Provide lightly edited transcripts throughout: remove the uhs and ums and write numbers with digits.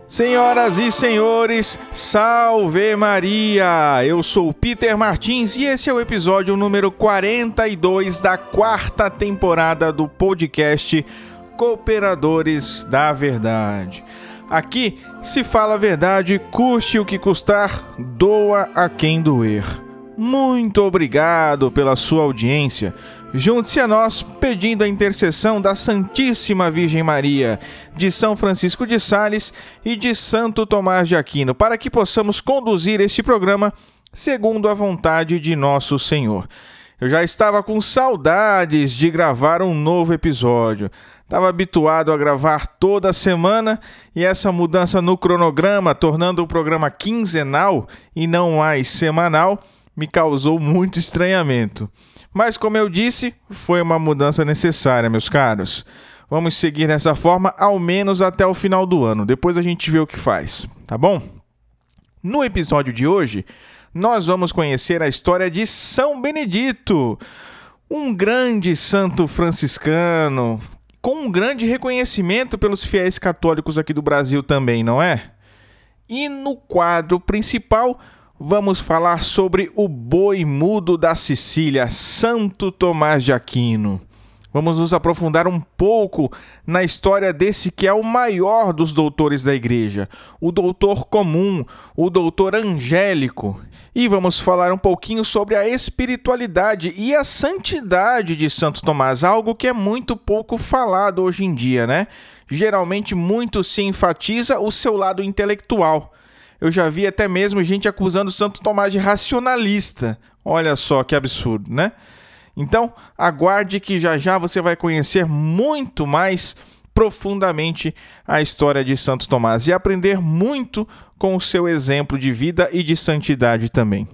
Senhoras e senhores, salve Maria! Eu sou Peter Martins e esse é o episódio número 42 da quarta temporada do podcast Cooperadores da Verdade. Aqui se fala a verdade, custe o que custar, doa a quem doer. Muito obrigado pela sua audiência. Junte-se a nós pedindo a intercessão da Santíssima Virgem Maria, de São Francisco de Sales e de Santo Tomás de Aquino, para que possamos conduzir este programa segundo a vontade de nosso Senhor. Eu já estava com saudades de gravar um novo episódio. Estava habituado a gravar toda semana e essa mudança no cronograma, tornando o programa quinzenal e não mais semanal, me causou muito estranhamento. Mas, como eu disse, foi uma mudança necessária, meus caros. Vamos seguir dessa forma ao menos até o final do ano. Depois a gente vê o que faz, tá bom? No episódio de hoje, nós vamos conhecer a história de São Benedito, um grande santo franciscano, com um grande reconhecimento pelos fiéis católicos aqui do Brasil também, não é? E no quadro principal, vamos falar sobre o boi mudo da Sicília, Santo Tomás de Aquino. Vamos nos aprofundar um pouco na história desse que é o maior dos doutores da igreja, o doutor comum, o doutor angélico. E vamos falar um pouquinho sobre a espiritualidade e a santidade de Santo Tomás, algo que é muito pouco falado hoje em dia, né? Geralmente muito se enfatiza o seu lado intelectual. Eu já vi até mesmo gente acusando Santo Tomás de racionalista. Olha só que absurdo, né? Então, aguarde que já você vai conhecer muito mais profundamente a história de Santo Tomás e aprender muito com o seu exemplo de vida e de santidade também.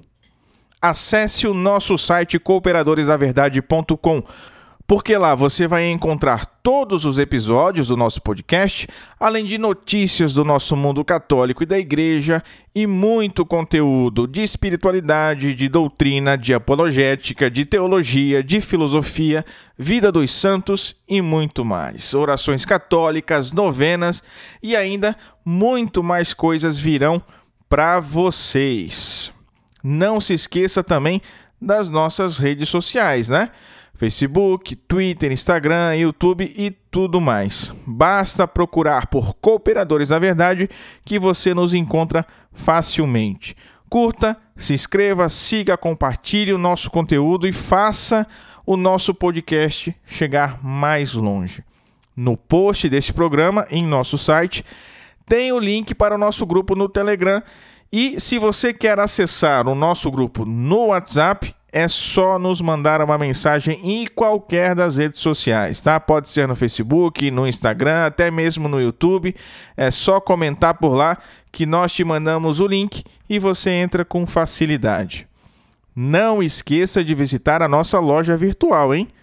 Acesse o nosso site cooperadoresdaverdade.com, porque lá você vai encontrar todos os episódios do nosso podcast, além de notícias do nosso mundo católico e da igreja e muito conteúdo de espiritualidade, de doutrina, de apologética, de teologia, de filosofia, vida dos santos e muito mais. Orações católicas, novenas e ainda muito mais coisas virão para vocês. Não se esqueça também das nossas redes sociais, né? Facebook, Twitter, Instagram, YouTube e tudo mais. Basta procurar por Cooperadores da Verdade que você nos encontra facilmente. Curta, se inscreva, siga, compartilhe o nosso conteúdo e faça o nosso podcast chegar mais longe. No post deste programa, em nosso site, tem o link para o nosso grupo no Telegram. E se você quer acessar o nosso grupo no WhatsApp, é só nos mandar uma mensagem em qualquer das redes sociais, tá? Pode ser no Facebook, no Instagram, até mesmo no YouTube. É só comentar por lá que nós te mandamos o link e você entra com facilidade. Não esqueça de visitar a nossa loja virtual, hein?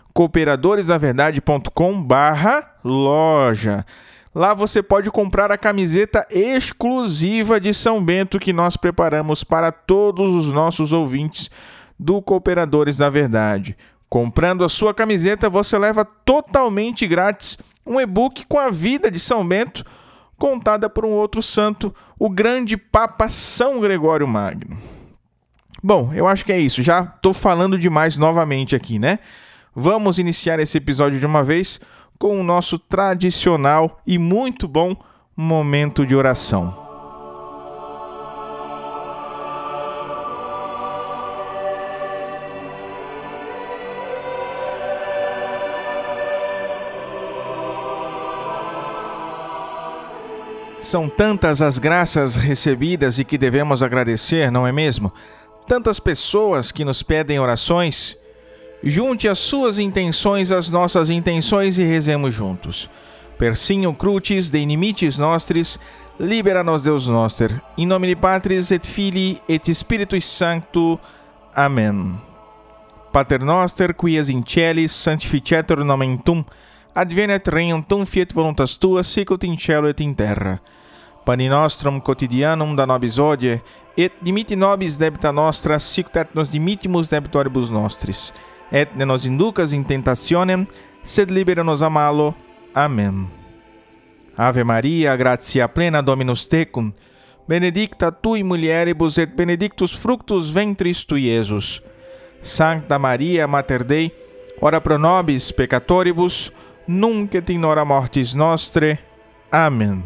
cooperadoresdaverdade.com/loja. Lá você pode comprar a camiseta exclusiva de São Bento que nós preparamos para todos os nossos ouvintes do Cooperadores da Verdade. Comprando a sua camiseta, você leva totalmente grátis um e-book com a vida de São Bento, contada por um outro santo, o grande Papa São Gregório Magno. Bom, eu acho que é isso. Já estou falando demais novamente aqui, né? Vamos iniciar esse episódio de uma vez com o nosso tradicional e muito bom momento de oração. São tantas as graças recebidas e que devemos agradecer, não é mesmo? Tantas pessoas que nos pedem orações. Junte as suas intenções às nossas intenções e rezemos juntos. Persignum crucis de inimicis nostris, libera-nos Deus noster. In nomine Patris et Filii et Spiritus Sancto. Amém. Pater noster, qui es in celis, sanctificetur nomen tuum, advenet regnum tuum, fiat voluntas tua, sicut in cielo et in terra. Pane nostrum quotidianum da nobis hodie, et dimitti nobis debita nostra, sicut et nos dimittimus debitoribus nostris. Et ne nos inducas in tentationem, sed libera nos a malo. Amém. Ave Maria, gratia plena, Dominus tecum, benedicta tui mulieribus et benedictus fructus ventris tui, Iesus. Sancta Maria, Mater Dei, ora pro nobis peccatoribus, nunc et in hora mortis nostre. Amém.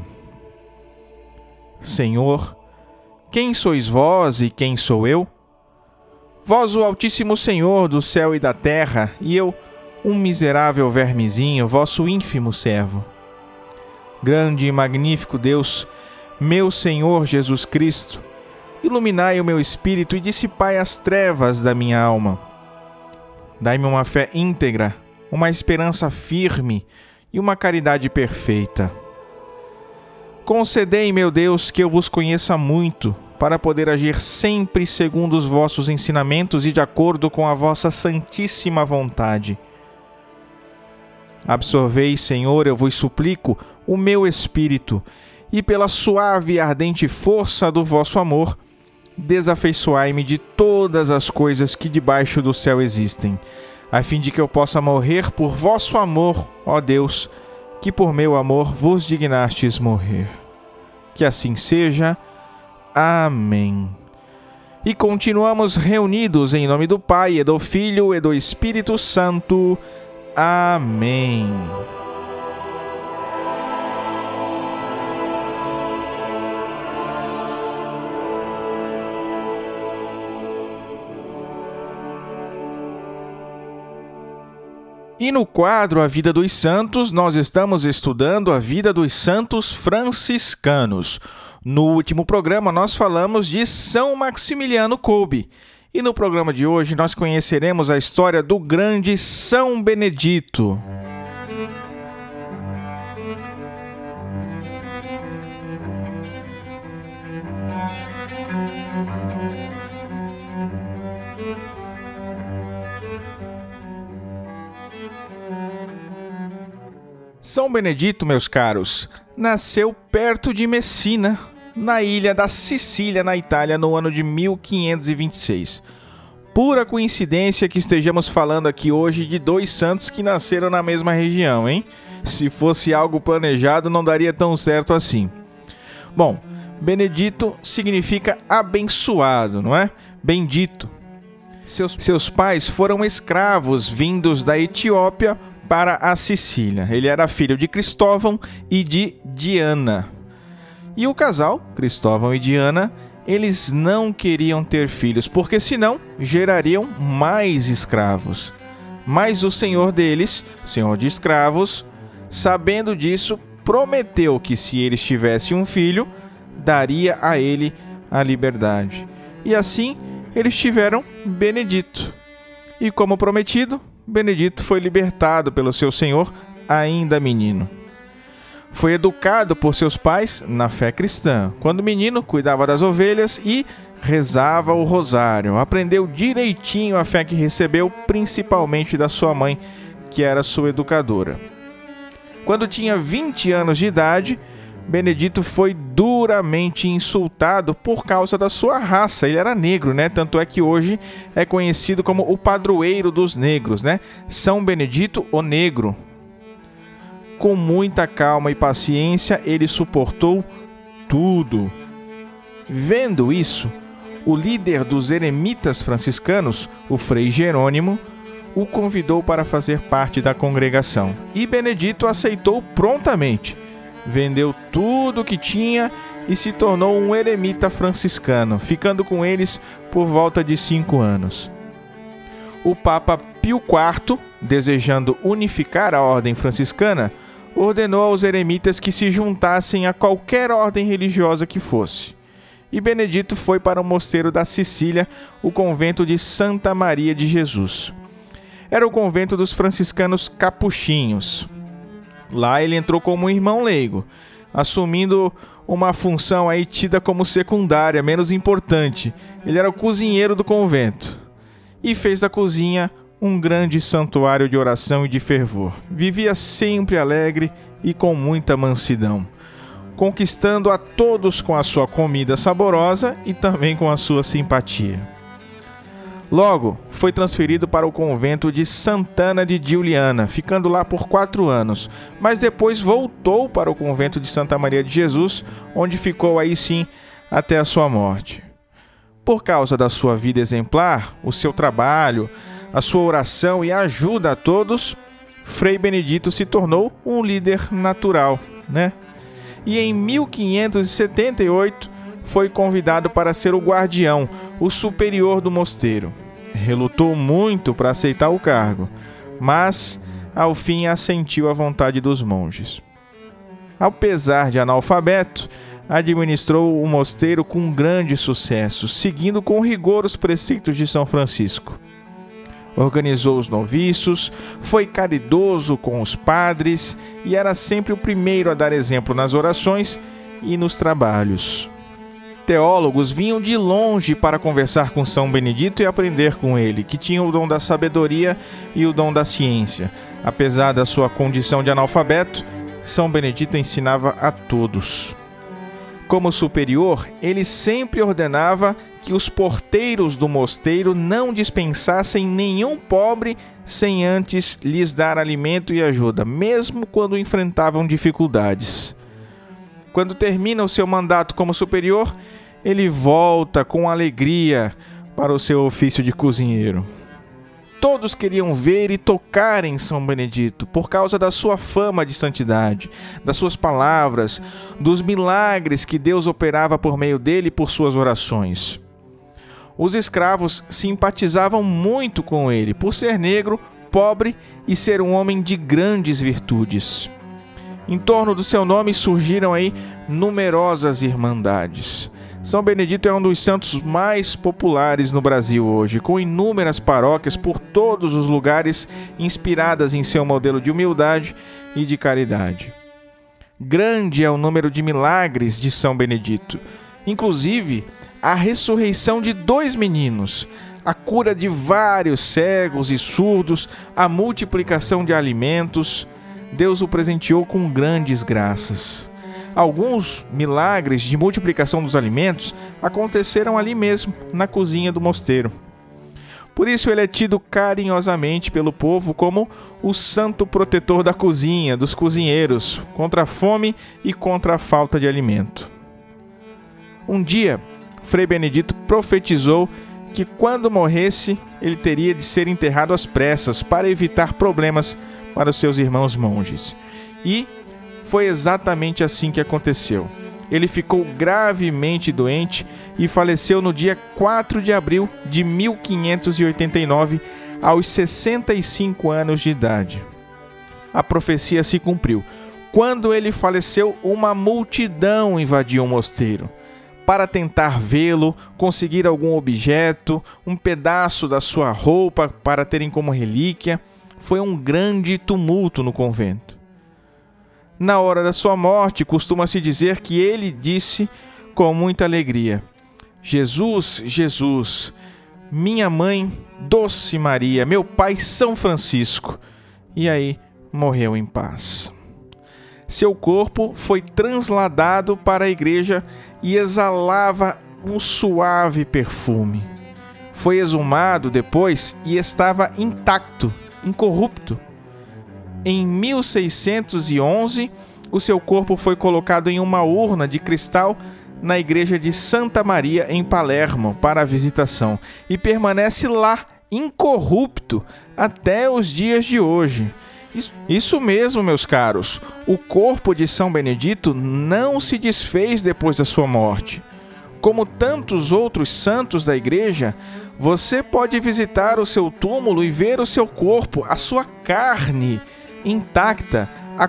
Senhor, quem sois vós e quem sou eu? Vós, o Altíssimo Senhor do céu e da terra, e eu, um miserável vermezinho, vosso ínfimo servo. Grande e magnífico Deus, meu Senhor Jesus Cristo, iluminai o meu espírito e dissipai as trevas da minha alma. Dai-me uma fé íntegra, uma esperança firme e uma caridade perfeita. Concedei, meu Deus, que eu vos conheça muito, para poder agir sempre segundo os vossos ensinamentos e de acordo com a vossa santíssima vontade. Absorvei, Senhor, eu vos suplico, o meu espírito, e pela suave e ardente força do vosso amor, desafeiçoai-me de todas as coisas que debaixo do céu existem, a fim de que eu possa morrer por vosso amor, ó Deus, que por meu amor vos dignastes morrer. Que assim seja. Amém. E continuamos reunidos em nome do Pai, e do Filho, e do Espírito Santo. Amém. E no quadro A Vida dos Santos, nós estamos estudando a vida dos santos franciscanos. No último programa, nós falamos de São Maximiliano Kolbe. E no programa de hoje, nós conheceremos a história do grande São Benedito. São Benedito, meus caros, nasceu perto de Messina, na ilha da Sicília, na Itália, no ano de 1526. Pura coincidência que estejamos falando aqui hoje de dois santos que nasceram na mesma região, hein? Se fosse algo planejado, não daria tão certo assim. Bom, Benedito significa abençoado, não é? Bendito. Seus pais foram escravos vindos da Etiópia para a Sicília. Ele era filho de Cristóvão e de Diana. E o casal, Cristóvão e Diana, eles não queriam ter filhos, porque senão gerariam mais escravos. Mas o senhor deles, senhor de escravos, sabendo disso, prometeu que se eles tivessem um filho, daria a ele a liberdade. E assim, eles tiveram Benedito. E como prometido, Benedito foi libertado pelo seu senhor, ainda menino. Foi educado por seus pais na fé cristã. Quando menino, cuidava das ovelhas e rezava o rosário. Aprendeu direitinho a fé que recebeu, principalmente da sua mãe, que era sua educadora. Quando tinha 20 anos de idade, Benedito foi duramente insultado por causa da sua raça. Ele era negro, né? Tanto é que hoje é conhecido como o padroeiro dos negros, né? São Benedito o Negro. Com muita calma e paciência, ele suportou tudo. Vendo isso, o líder dos eremitas franciscanos, o Frei Jerônimo, o convidou para fazer parte da congregação. E Benedito aceitou prontamente. Vendeu tudo o que tinha e se tornou um eremita franciscano, ficando com eles por volta de 5 anos. O Papa Pio IV, desejando unificar a ordem franciscana, ordenou aos eremitas que se juntassem a qualquer ordem religiosa que fosse. E Benedito foi para o mosteiro da Sicília, o convento de Santa Maria de Jesus. Era o convento dos franciscanos capuchinhos. Lá ele entrou como um irmão leigo, assumindo uma função aí tida como secundária, menos importante. Ele era o cozinheiro do convento e fez da cozinha um grande santuário de oração e de fervor. Vivia sempre alegre e com muita mansidão, conquistando a todos com a sua comida saborosa e também com a sua simpatia. Logo, foi transferido para o convento de Santana de Giuliana, ficando lá por 4 anos, mas depois voltou para o convento de Santa Maria de Jesus, onde ficou aí sim até a sua morte. Por causa da sua vida exemplar, o seu trabalho, a sua oração e a ajuda a todos, Frei Benedito se tornou um líder natural, né? E em 1578 foi convidado para ser o guardião, o superior do mosteiro. Relutou muito para aceitar o cargo, mas ao fim assentiu à vontade dos monges. Apesar de analfabeto, administrou o mosteiro com grande sucesso, seguindo com rigor os preceitos de São Francisco. Organizou os noviços, foi caridoso com os padres e era sempre o primeiro a dar exemplo nas orações e nos trabalhos. Teólogos vinham de longe para conversar com São Benedito e aprender com ele, que tinha o dom da sabedoria e o dom da ciência. Apesar da sua condição de analfabeto, São Benedito ensinava a todos. Como superior, ele sempre ordenava que os porteiros do mosteiro não dispensassem nenhum pobre sem antes lhes dar alimento e ajuda, mesmo quando enfrentavam dificuldades. Quando termina o seu mandato como superior, ele volta com alegria para o seu ofício de cozinheiro. Todos queriam ver e tocar em São Benedito por causa da sua fama de santidade, das suas palavras, dos milagres que Deus operava por meio dele e por suas orações. Os escravos simpatizavam muito com ele por ser negro, pobre e ser um homem de grandes virtudes. Em torno do seu nome surgiram aí numerosas irmandades. São Benedito é um dos santos mais populares no Brasil hoje, com inúmeras paróquias por todos os lugares inspiradas em seu modelo de humildade e de caridade. Grande é o número de milagres de São Benedito, inclusive a ressurreição de 2 meninos, a cura de vários cegos e surdos, a multiplicação de alimentos. Deus o presenteou com grandes graças. Alguns milagres de multiplicação dos alimentos aconteceram ali mesmo, na cozinha do mosteiro. Por isso ele é tido carinhosamente pelo povo como o santo protetor da cozinha, dos cozinheiros, contra a fome e contra a falta de alimento. Um dia, Frei Benedito profetizou que quando morresse, ele teria de ser enterrado às pressas para evitar problemas para os seus irmãos monges. E foi exatamente assim que aconteceu. Ele ficou gravemente doente e faleceu no dia 4 de abril de 1589, aos 65 anos de idade. A profecia se cumpriu. Quando ele faleceu, uma multidão invadiu o mosteiro para tentar vê-lo, conseguir algum objeto, um pedaço da sua roupa para terem como relíquia. Foi um grande tumulto no convento. Na hora da sua morte, costuma-se dizer que ele disse com muita alegria: Jesus, Jesus, minha mãe, Doce Maria, meu pai, São Francisco. E aí morreu em paz. Seu corpo foi transladado para a igreja e exalava um suave perfume. Foi exumado depois e estava intacto, incorrupto. Em 1611, o seu corpo foi colocado em uma urna de cristal na igreja de Santa Maria, em Palermo, para a visitação, e permanece lá, incorrupto, até os dias de hoje. Isso mesmo, meus caros, o corpo de São Benedito não se desfez depois da sua morte. Como tantos outros santos da igreja, você pode visitar o seu túmulo e ver o seu corpo, a sua carne, intacta há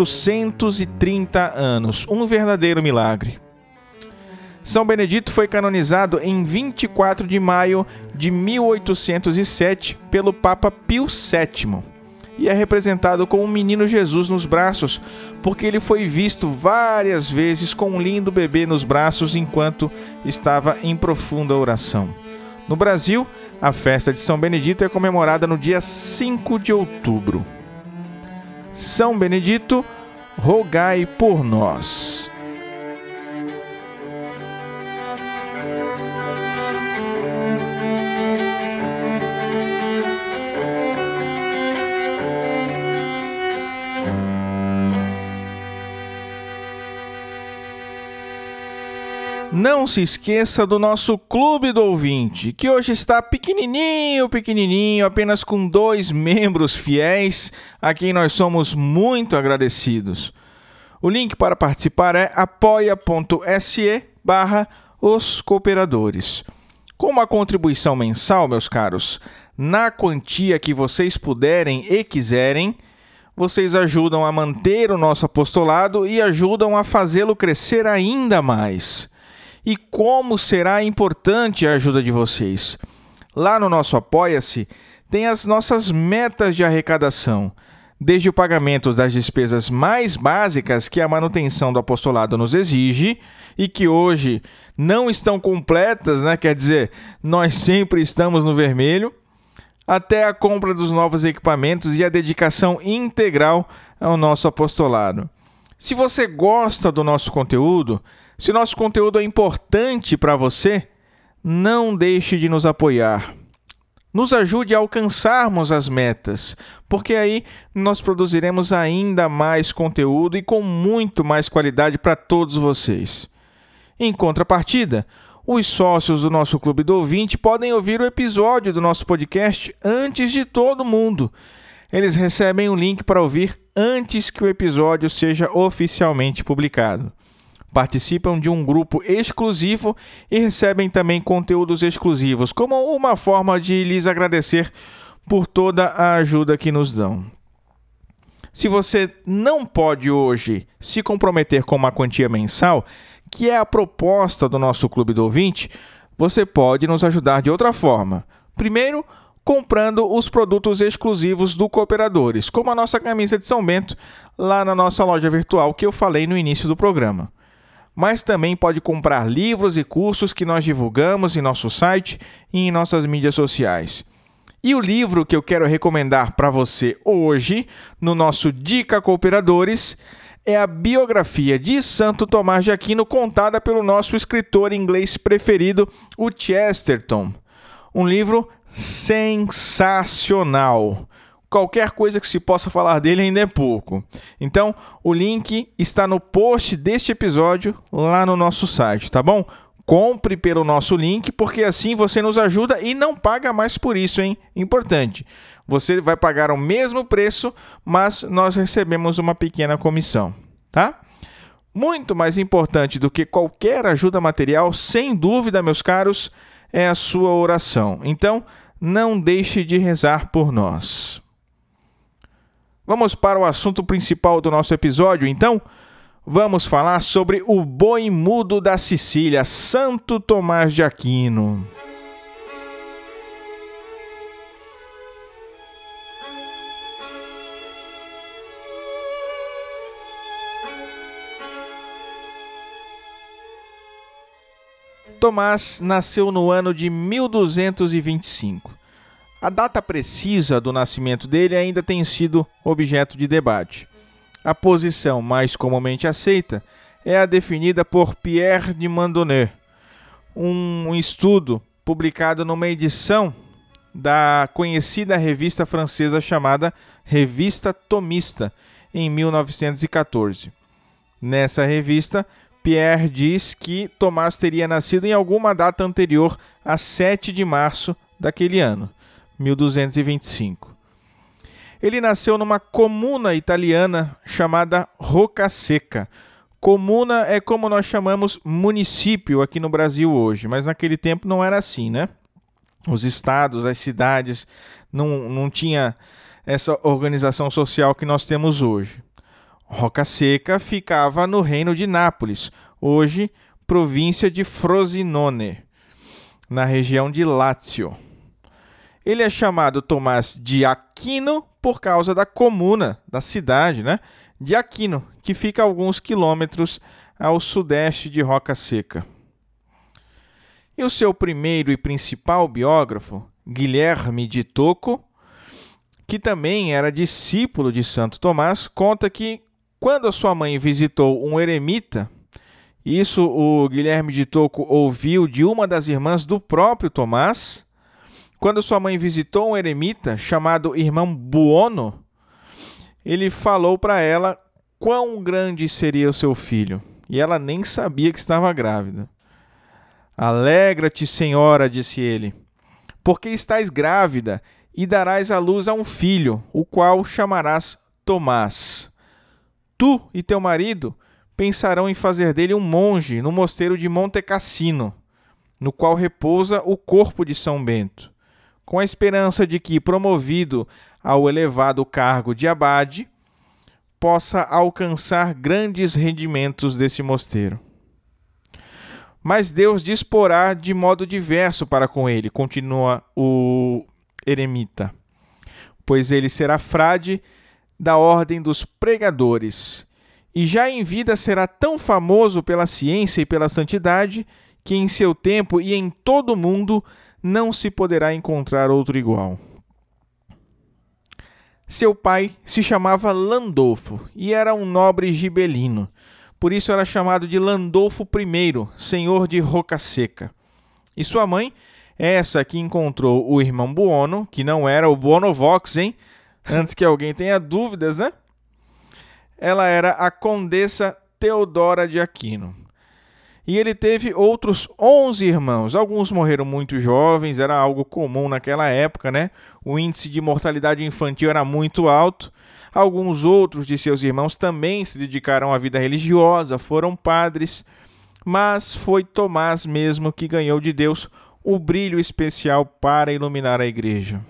430 anos. Um verdadeiro milagre. São Benedito foi canonizado em 24 de maio de 1807 pelo Papa Pio VII e é representado com um menino Jesus nos braços, porque ele foi visto várias vezes com um lindo bebê nos braços enquanto estava em profunda oração. No Brasil, a festa de São Benedito é comemorada no dia 5 de outubro. São Benedito, rogai por nós. Não se esqueça do nosso Clube do Ouvinte, que hoje está pequenininho, apenas com 2 membros fiéis, a quem nós somos muito agradecidos. O link para participar é apoia.se/Os Cooperadores. Com uma contribuição mensal, meus caros, na quantia que vocês puderem e quiserem, vocês ajudam a manter o nosso apostolado e ajudam a fazê-lo crescer ainda mais. E como será importante a ajuda de vocês? Lá no nosso Apoia-se tem as nossas metas de arrecadação, desde o pagamento das despesas mais básicas que a manutenção do apostolado nos exige e que hoje não estão completas, né? Quer dizer, nós sempre estamos no vermelho, até a compra dos novos equipamentos e a dedicação integral ao nosso apostolado. Se você gosta do nosso conteúdo, se nosso conteúdo é importante para você, não deixe de nos apoiar. Nos ajude a alcançarmos as metas, porque aí nós produziremos ainda mais conteúdo e com muito mais qualidade para todos vocês. Em contrapartida, os sócios do nosso Clube do Ouvinte podem ouvir o episódio do nosso podcast antes de todo mundo. Eles recebem um link para ouvir antes que o episódio seja oficialmente publicado. Participam de um grupo exclusivo e recebem também conteúdos exclusivos, como uma forma de lhes agradecer por toda a ajuda que nos dão. Se você não pode hoje se comprometer com uma quantia mensal, que é a proposta do nosso Clube do Ouvinte, você pode nos ajudar de outra forma. Primeiro, comprando os produtos exclusivos do Cooperadores, como a nossa camisa de São Bento, lá na nossa loja virtual que eu falei no início do programa. Mas também pode comprar livros e cursos que nós divulgamos em nosso site e em nossas mídias sociais. E o livro que eu quero recomendar para você hoje, no nosso Dica Cooperadores, é a biografia de Santo Tomás de Aquino, contada pelo nosso escritor inglês preferido, o Chesterton. Um livro sensacional. Qualquer coisa que se possa falar dele ainda é pouco. Então, o link está no post deste episódio lá no nosso site, tá bom? Compre pelo nosso link, porque assim você nos ajuda e não paga mais por isso, hein? Importante. Você vai pagar o mesmo preço, mas nós recebemos uma pequena comissão, tá? Muito mais importante do que qualquer ajuda material, sem dúvida, meus caros, é a sua oração. Então, não deixe de rezar por nós. Vamos para o assunto principal do nosso episódio, então? Vamos falar sobre o boi mudo da Sicília, Santo Tomás de Aquino. Tomás nasceu no ano de 1225. A data precisa do nascimento dele ainda tem sido objeto de debate. A posição mais comumente aceita é a definida por Pierre de Mandonnet, um estudo publicado numa edição da conhecida revista francesa chamada Revista Thomiste, em 1914. Nessa revista, Pierre diz que Tomás teria nascido em alguma data anterior a 7 de março daquele ano, 1225. Ele nasceu numa comuna italiana chamada Roccasecca. Comuna é como nós chamamos município aqui no Brasil hoje, mas naquele tempo não era assim, né? Os estados, as cidades, não tinha essa organização social que nós temos hoje. Roccasecca ficava no reino de Nápoles, hoje província de Frosinone, na região de Lácio. Ele é chamado Tomás de Aquino por causa da comuna, da cidade, né, de Aquino, que fica a alguns quilômetros ao sudeste de Roccasecca. E o seu primeiro e principal biógrafo, Guilherme de Tocco, que também era discípulo de Santo Tomás, conta que quando a sua mãe visitou um eremita, isso o Guilherme de Tocco ouviu de uma das irmãs do próprio Tomás. Quando sua mãe visitou um eremita chamado irmão Buono, ele falou para ela quão grande seria o seu filho. E ela nem sabia que estava grávida. Alegra-te, Senhora, disse ele, porque estás grávida e darás à luz a um filho, o qual chamarás Tomás. Tu e teu marido pensarão em fazer dele um monge no mosteiro de Monte Cassino, no qual repousa o corpo de São Bento, com a esperança de que, promovido ao elevado cargo de abade, possa alcançar grandes rendimentos desse mosteiro. Mas Deus disporá de modo diverso para com ele, continua o eremita, pois ele será frade da ordem dos pregadores, e já em vida será tão famoso pela ciência e pela santidade que em seu tempo e em todo o mundo não se poderá encontrar outro igual. Seu pai se chamava Landolfo e era um nobre gibelino. Por isso era chamado de Landolfo I, senhor de Rocaseca. E sua mãe, essa que encontrou o irmão Buono, que não era o Buono Vox, hein? Antes que alguém tenha dúvidas, né? Ela era a condessa Teodora de Aquino. E ele teve outros 11 irmãos. Alguns morreram muito jovens, era algo comum naquela época, né? O índice de mortalidade infantil era muito alto. Alguns outros de seus irmãos também se dedicaram à vida religiosa, foram padres, mas foi Tomás mesmo que ganhou de Deus o brilho especial para iluminar a igreja.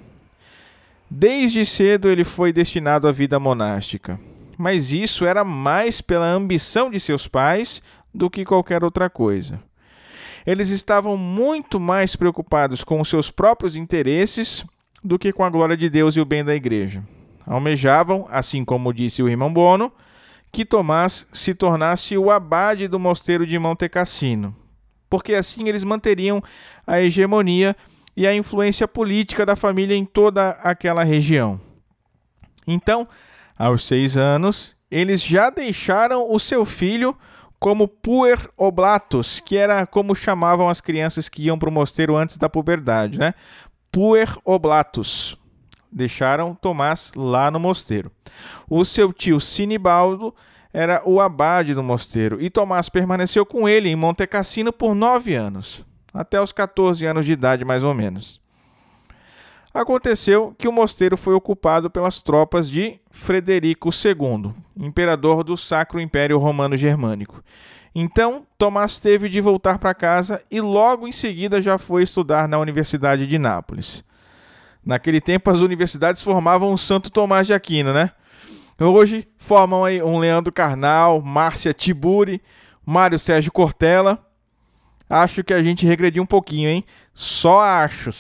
Desde cedo ele foi destinado à vida monástica, mas isso era mais pela ambição de seus pais do que qualquer outra coisa. Eles estavam muito mais preocupados com os seus próprios interesses do que com a glória de Deus e o bem da igreja. Almejavam, assim como disse o irmão Buono, que Tomás se tornasse o abade do mosteiro de Monte Cassino, porque assim eles manteriam a hegemonia e a influência política da família em toda aquela região. Então, aos 6 anos, eles já deixaram o seu filho como puer oblatus, que era como chamavam as crianças que iam para o mosteiro antes da puberdade, né? Puer oblatus. Deixaram Tomás lá no mosteiro. O seu tio Sinibaldo era o abade do mosteiro e Tomás permaneceu com ele em Monte Cassino por 9 anos, até os 14 anos de idade mais ou menos. Aconteceu que o mosteiro foi ocupado pelas tropas de Frederico II, imperador do Sacro Império Romano Germânico. Então, Tomás teve de voltar para casa e logo em seguida já foi estudar na Universidade de Nápoles. Naquele tempo, as universidades formavam o Santo Tomás de Aquino, né? Hoje, formam aí um Leandro Carnal, Márcia Tiburi, Mário Sérgio Cortella. Acho que a gente regrediu um pouquinho, hein? Só acho.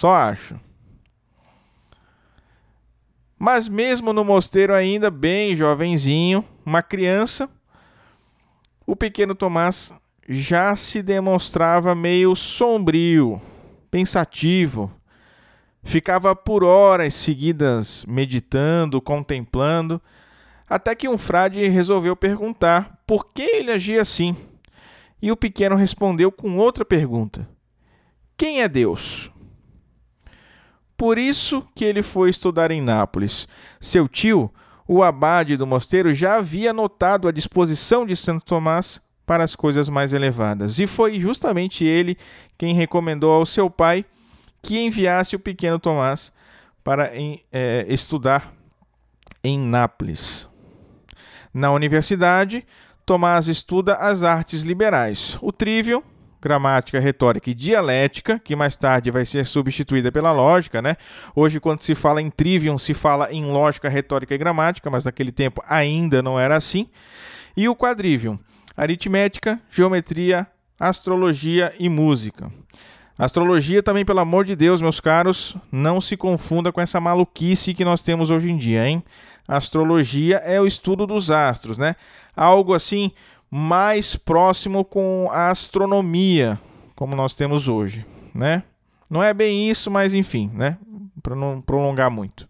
Mas mesmo no mosteiro ainda bem jovenzinho, uma criança, o pequeno Tomás já se demonstrava meio sombrio, pensativo. Ficava por horas seguidas meditando, contemplando, até que um frade resolveu perguntar por que ele agia assim. E o pequeno respondeu com outra pergunta: quem é Deus? Por isso que ele foi estudar em Nápoles. Seu tio, o abade do mosteiro, já havia notado a disposição de Santo Tomás para as coisas mais elevadas. E foi justamente ele quem recomendou ao seu pai que enviasse o pequeno Tomás para estudar em Nápoles. Na universidade, Tomás estuda as artes liberais, o trivium, gramática, retórica e dialética, que mais tarde vai ser substituída pela lógica, né? Hoje, quando se fala em trivium, se fala em lógica, retórica e gramática, mas naquele tempo ainda não era assim. E o quadrivium, aritmética, geometria, astrologia e música. Astrologia também, pelo amor de Deus, meus caros, não se confunda com essa maluquice que nós temos hoje em dia, hein? Astrologia é o estudo dos astros, né? Algo assim mais próximo com a astronomia, como nós temos hoje, né? Não é bem isso, mas enfim, né? Para não prolongar muito.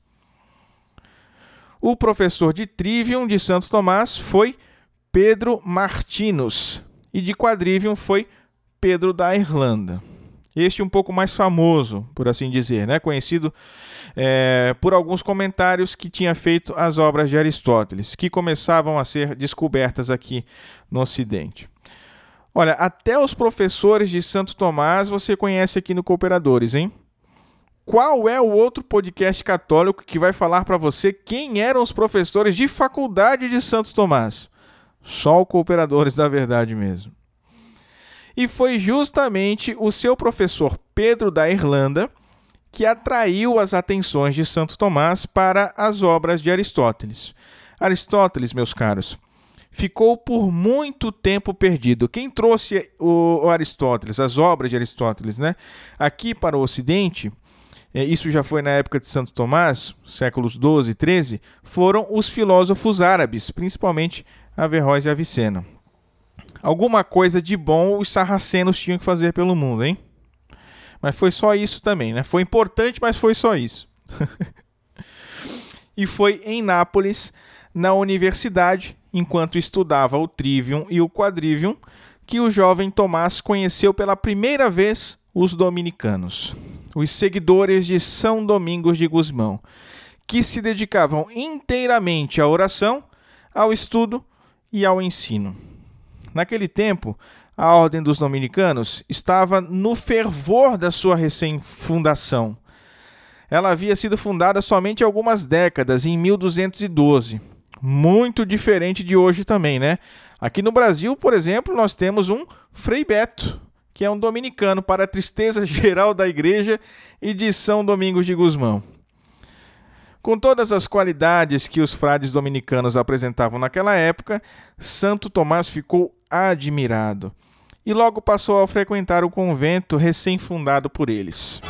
O professor de trivium de Santo Tomás foi Pedro Martinus e de quadrivium foi Pedro da Irlanda. Este um pouco mais famoso, por assim dizer, né? Conhecido por alguns comentários que tinha feito às obras de Aristóteles, que começavam a ser descobertas aqui no Ocidente. Olha, até os professores de Santo Tomás você conhece aqui no Cooperadores, hein? Qual é o outro podcast católico que vai falar para você quem eram os professores de faculdade de Santo Tomás? Só o Cooperadores da Verdade mesmo. E foi justamente o seu professor Pedro da Irlanda que atraiu as atenções de Santo Tomás para as obras de Aristóteles. Aristóteles, meus caros, ficou por muito tempo perdido. Quem trouxe o Aristóteles, as obras de Aristóteles, né, aqui para o Ocidente, isso já foi na época de Santo Tomás, séculos 12 e 13, foram os filósofos árabes, principalmente Averroes e Avicena. Alguma coisa de bom os sarracenos tinham que fazer pelo mundo, hein? Mas foi só isso também, né? Foi importante, mas foi só isso. E foi em Nápoles, na universidade, enquanto estudava o Trivium e o Quadrivium, que o jovem Tomás conheceu pela primeira vez os dominicanos, os seguidores de São Domingos de Gusmão, que se dedicavam inteiramente à oração, ao estudo e ao ensino. Naquele tempo, a Ordem dos Dominicanos estava no fervor da sua recém-fundação. Ela havia sido fundada somente há algumas décadas, em 1212. Muito diferente de hoje também, né? Aqui no Brasil, por exemplo, nós temos um Frei Beto, que é um dominicano, para a tristeza geral da igreja e de São Domingos de Gusmão. Com todas as qualidades que os frades dominicanos apresentavam naquela época, Santo Tomás ficou admirado e logo passou a frequentar o convento recém-fundado por eles.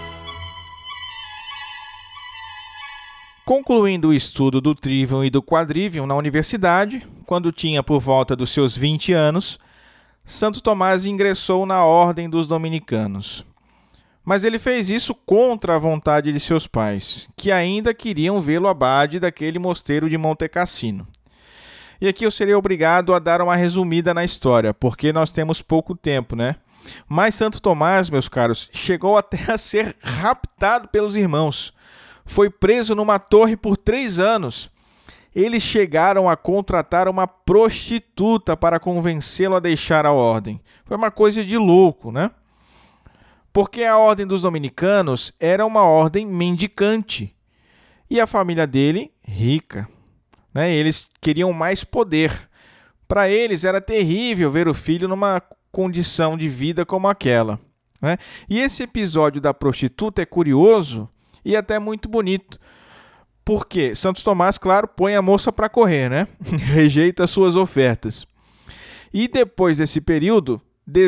Concluindo o estudo do Trivium e do Quadrivium na universidade, quando tinha por volta dos seus 20 anos, Santo Tomás ingressou na Ordem dos Dominicanos. Mas ele fez isso contra a vontade de seus pais, que ainda queriam vê-lo abade daquele mosteiro de Monte Cassino. E aqui eu serei obrigado a dar uma resumida na história, porque nós temos pouco tempo, né? Mas Santo Tomás, meus caros, chegou até a ser raptado pelos irmãos. Foi preso numa torre por 3 anos. Eles chegaram a contratar uma prostituta para convencê-lo a deixar a ordem. Foi uma coisa de louco, né? Porque a Ordem dos Dominicanos era uma ordem mendicante. E a família dele, rica. Né? Eles queriam mais poder. Para eles era terrível ver o filho numa condição de vida como aquela. Né? E esse episódio da prostituta é curioso e até muito bonito. Porque Santo Tomás, claro, põe a moça para correr, né? Rejeita as suas ofertas. E depois desse período,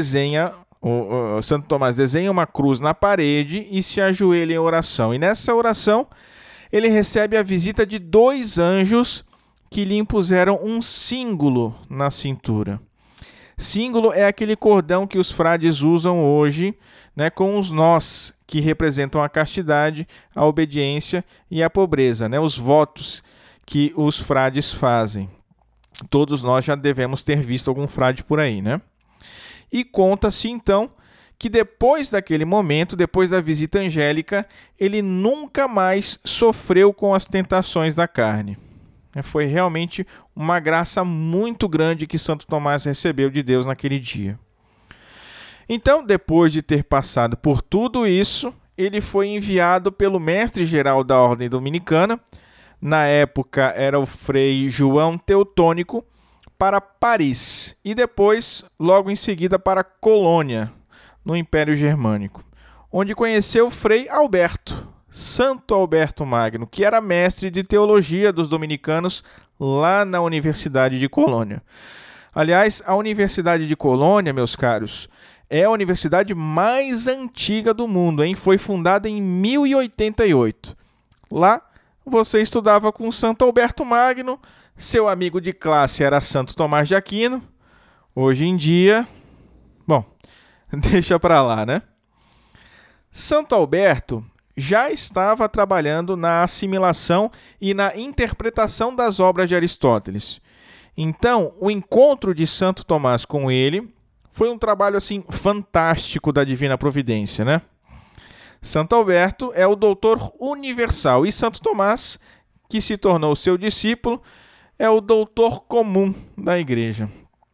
o Santo Tomás desenha uma cruz na parede e se ajoelha em oração. E nessa oração, ele recebe a visita de 2 anjos que lhe impuseram um símbolo na cintura. Símbolo é aquele cordão que os frades usam hoje, né, com os nós, que representam a castidade, a obediência e a pobreza, né, os votos que os frades fazem. Todos nós já devemos ter visto algum frade por aí, né? E conta-se, então, que depois daquele momento, depois da visita angélica, ele nunca mais sofreu com as tentações da carne. Foi realmente uma graça muito grande que Santo Tomás recebeu de Deus naquele dia. Então, depois de ter passado por tudo isso, ele foi enviado pelo mestre-geral da Ordem Dominicana, na época era o Frei João Teutônico, para Paris e depois, logo em seguida, para Colônia, no Império Germânico, onde conheceu Frei Alberto, Santo Alberto Magno, que era mestre de teologia dos dominicanos lá na Universidade de Colônia. Aliás, a Universidade de Colônia, meus caros, é a universidade mais antiga do mundo, hein? Foi fundada em 1088. Lá, você estudava com Santo Alberto Magno, seu amigo de classe era Santo Tomás de Aquino. Hoje em dia, bom, deixa para lá, né? Santo Alberto já estava trabalhando na assimilação e na interpretação das obras de Aristóteles. Então, o encontro de Santo Tomás com ele foi um trabalho assim fantástico da Divina Providência, né? Santo Alberto é o doutor universal e Santo Tomás, que se tornou seu discípulo, é o doutor comum da igreja.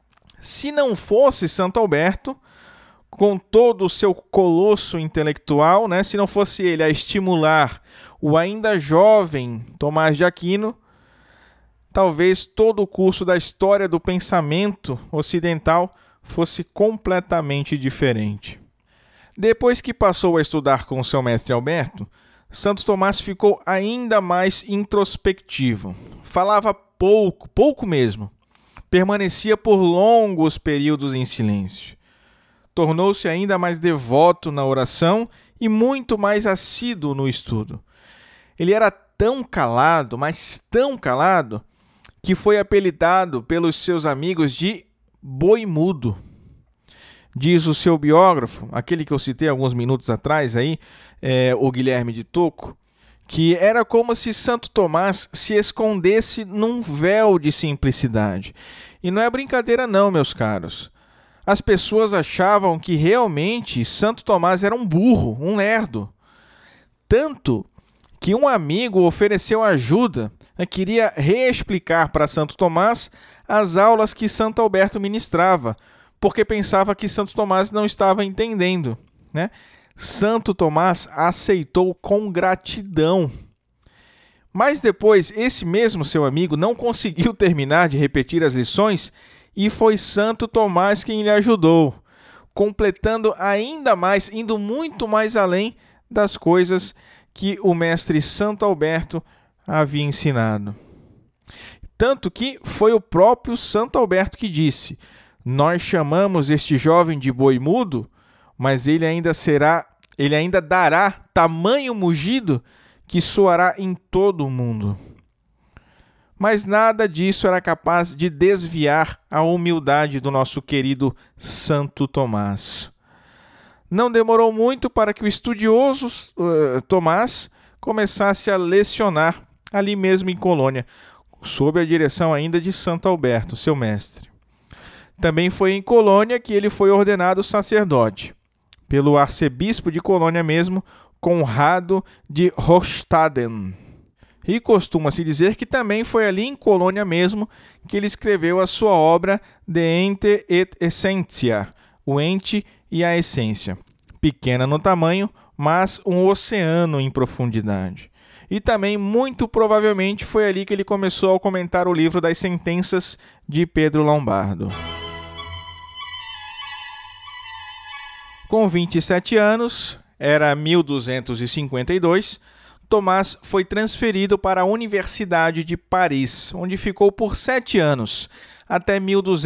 Se não fosse Santo Alberto, com todo o seu colosso intelectual, né, se não fosse ele a estimular o ainda jovem Tomás de Aquino, talvez todo o curso da história do pensamento ocidental fosse completamente diferente. Depois que passou a estudar com seu mestre Alberto, Santo Tomás ficou ainda mais introspectivo. Falava pouco mesmo. Permanecia por longos períodos em silêncio. Tornou-se ainda mais devoto na oração e muito mais assíduo no estudo. Ele era tão calado, mas tão calado, que foi apelidado pelos seus amigos de boi mudo. Diz o seu biógrafo, aquele que eu citei alguns minutos atrás, o Guilherme de Tocco, que era como se Santo Tomás se escondesse num véu de simplicidade. E não é brincadeira não, meus caros. As pessoas achavam que realmente Santo Tomás era um burro, um lerdo. Tanto que um amigo ofereceu ajuda, queria reexplicar para Santo Tomás as aulas que Santo Alberto ministrava, porque pensava que Santo Tomás não estava entendendo, né? Santo Tomás aceitou com gratidão. Mas depois, esse mesmo seu amigo não conseguiu terminar de repetir as lições e foi Santo Tomás quem lhe ajudou, completando ainda mais, indo muito mais além das coisas que o mestre Santo Alberto havia ensinado. Tanto que foi o próprio Santo Alberto que disse: nós chamamos este jovem de boi mudo, mas ele ainda dará tamanho mugido que soará em todo o mundo. Mas nada disso era capaz de desviar a humildade do nosso querido Santo Tomás. Não demorou muito para que o estudioso Tomás começasse a lecionar ali mesmo em Colônia, sob a direção ainda de Santo Alberto, seu mestre. Também foi em Colônia que ele foi ordenado sacerdote, pelo arcebispo de Colônia mesmo, Conrado de Hochstaden. E costuma-se dizer que também foi ali em Colônia mesmo que ele escreveu a sua obra De Ente et Essentia, o ente e a essência. Pequena no tamanho, mas um oceano em profundidade. E também, muito provavelmente, foi ali que ele começou a comentar o livro das Sentenças de Pedro Lombardo. Com 27 anos, era 1252, Tomás foi transferido para a Universidade de Paris, onde ficou por 7 anos, até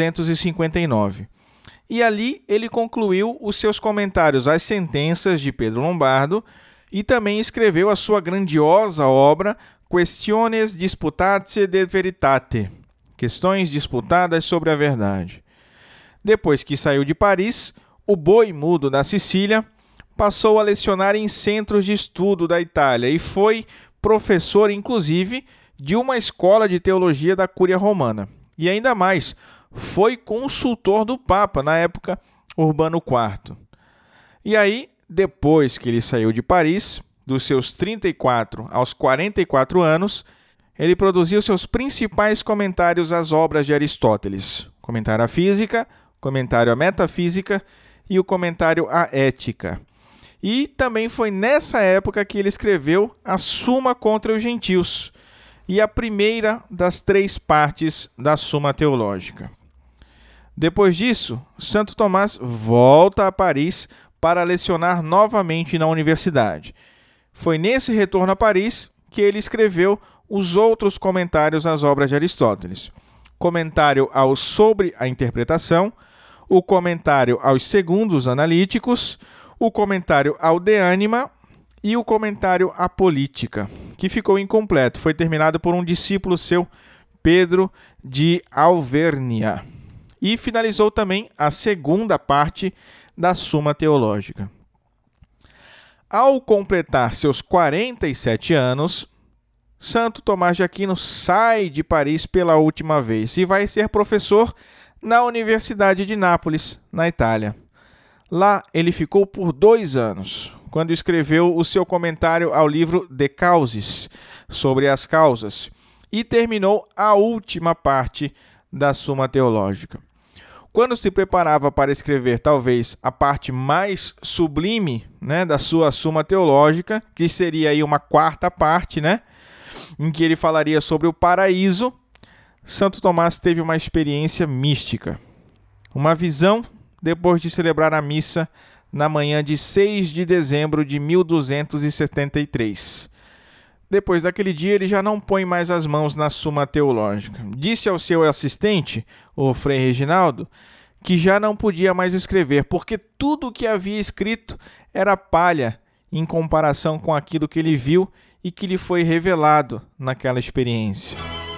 1259. E ali ele concluiu os seus comentários às Sentenças de Pedro Lombardo e também escreveu a sua grandiosa obra Questiones Disputatio de Veritate, Questões Disputadas sobre a Verdade. Depois que saiu de Paris, o boi mudo da Sicília passou a lecionar em centros de estudo da Itália e foi professor, inclusive, de uma escola de teologia da Cúria Romana. E ainda mais, foi consultor do Papa, na época, Urbano IV. E aí, depois que ele saiu de Paris, dos seus 34 aos 44 anos, ele produziu seus principais comentários às obras de Aristóteles: comentário à física, comentário à metafísica e o comentário à ética. E também foi nessa época que ele escreveu a Suma contra os Gentios, e a primeira das 3 partes da Suma Teológica. Depois disso, Santo Tomás volta a Paris para lecionar novamente na universidade. Foi nesse retorno a Paris que ele escreveu os outros comentários às obras de Aristóteles: comentário ao Sobre a Interpretação, o comentário aos Segundos Analíticos, o comentário ao De Anima e o comentário à Política, que ficou incompleto. Foi terminado por um discípulo seu, Pedro de Alvernia. E finalizou também a segunda parte da Suma Teológica. Ao completar seus 47 anos, Santo Tomás de Aquino sai de Paris pela última vez e vai ser professor na Universidade de Nápoles, na Itália. Lá ele ficou por 2 anos, quando escreveu o seu comentário ao livro De Causis, sobre as causas, e terminou a última parte da Suma Teológica. Quando se preparava para escrever talvez a parte mais sublime, né, da sua Suma Teológica, que seria aí uma quarta parte, né, em que ele falaria sobre o paraíso, Santo Tomás teve uma experiência mística, uma visão depois de celebrar a missa na manhã de 6 de dezembro de 1273. Depois daquele dia, ele já não põe mais as mãos na Suma Teológica. Disse ao seu assistente, o Frei Reginaldo, que já não podia mais escrever, porque tudo o que havia escrito era palha em comparação com aquilo que ele viu e que lhe foi revelado naquela experiência.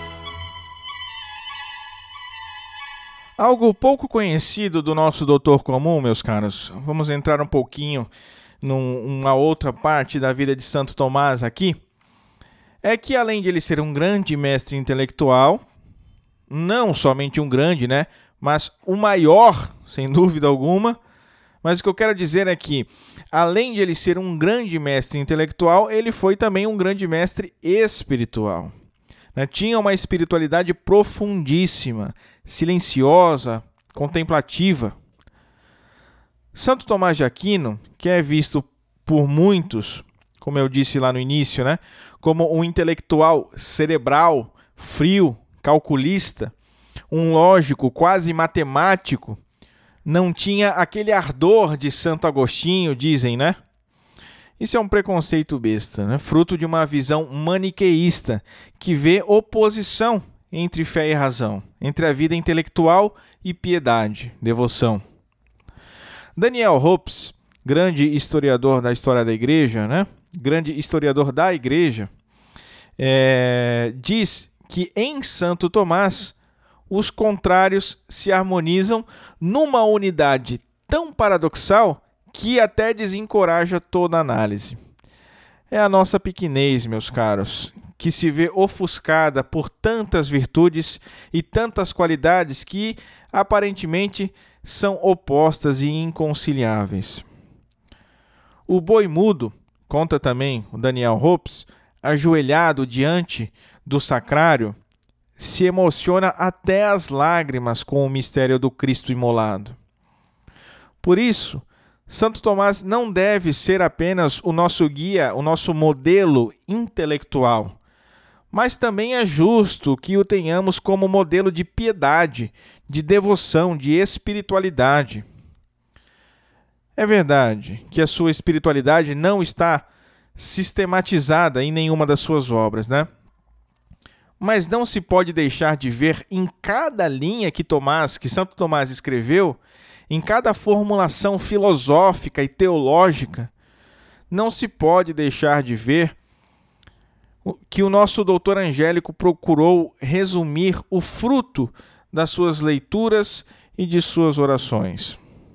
Algo pouco conhecido do nosso doutor comum, meus caros, vamos entrar um pouquinho numa outra parte da vida de Santo Tomás aqui, é que além de ele ser um grande mestre intelectual, não somente um grande, né, mas o maior, sem dúvida alguma, mas o que eu quero dizer é que, além de ele ser um grande mestre intelectual, ele foi também um grande mestre espiritual. Tinha uma espiritualidade profundíssima, silenciosa, contemplativa. Santo Tomás de Aquino, que é visto por muitos, como eu disse lá no início, né, como um intelectual cerebral, frio, calculista, um lógico quase matemático, não tinha aquele ardor de Santo Agostinho, dizem, né? Isso é um preconceito besta, né? Fruto de uma visão maniqueísta, que vê oposição entre fé e razão, entre a vida intelectual e piedade, devoção. Daniel Hopes, grande historiador da história da Igreja, né? Grande historiador da Igreja, diz que em Santo Tomás os contrários se harmonizam numa unidade tão paradoxal que até desencoraja toda análise. É a nossa pequenez, meus caros, que se vê ofuscada por tantas virtudes e tantas qualidades que aparentemente são opostas e inconciliáveis. O boi mudo, conta também o Daniel Hopes, ajoelhado diante do sacrário, se emociona até as lágrimas com o mistério do Cristo imolado. Por isso, Santo Tomás não deve ser apenas o nosso guia, o nosso modelo intelectual, mas também é justo que o tenhamos como modelo de piedade, de devoção, de espiritualidade. É verdade que a sua espiritualidade não está sistematizada em nenhuma das suas obras, né? Mas não se pode deixar de ver em cada linha que Santo Tomás escreveu, em cada formulação filosófica e teológica, não se pode deixar de ver que o nosso doutor Angélico procurou resumir o fruto das suas leituras e de suas orações.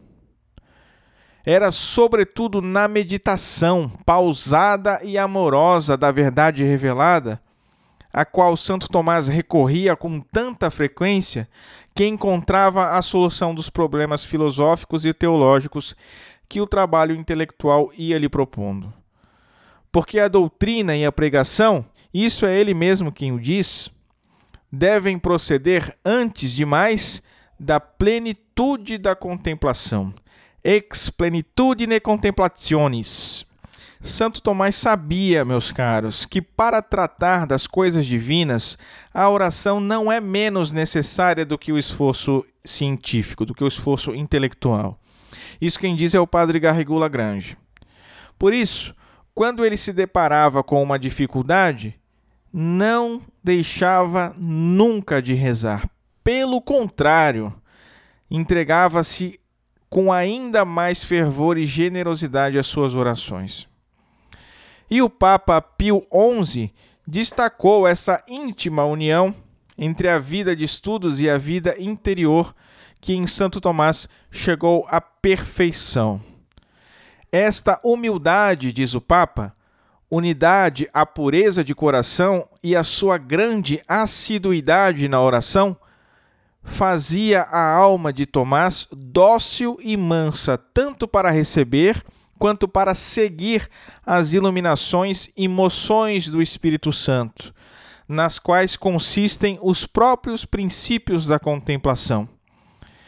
Era sobretudo na meditação pausada e amorosa da verdade revelada, a qual Santo Tomás recorria com tanta frequência, que encontrava a solução dos problemas filosóficos e teológicos que o trabalho intelectual ia lhe propondo. Porque a doutrina e a pregação, isso é ele mesmo quem o diz, devem proceder antes de mais da plenitude da contemplação. Ex plenitudine contemplationis. Santo Tomás sabia, meus caros, que para tratar das coisas divinas, a oração não é menos necessária do que o esforço científico, do que o esforço intelectual. Isso quem diz é o padre Garrigou Lagrange. Por isso, quando ele se deparava com uma dificuldade, não deixava nunca de rezar. Pelo contrário, entregava-se com ainda mais fervor e generosidade às suas orações. E o Papa Pio XI destacou essa íntima união entre a vida de estudos e a vida interior que em Santo Tomás chegou à perfeição. Esta humildade, diz o Papa, unidade, a pureza de coração e a sua grande assiduidade na oração, fazia a alma de Tomás dócil e mansa tanto para receber quanto para seguir as iluminações e moções do Espírito Santo, nas quais consistem os próprios princípios da contemplação.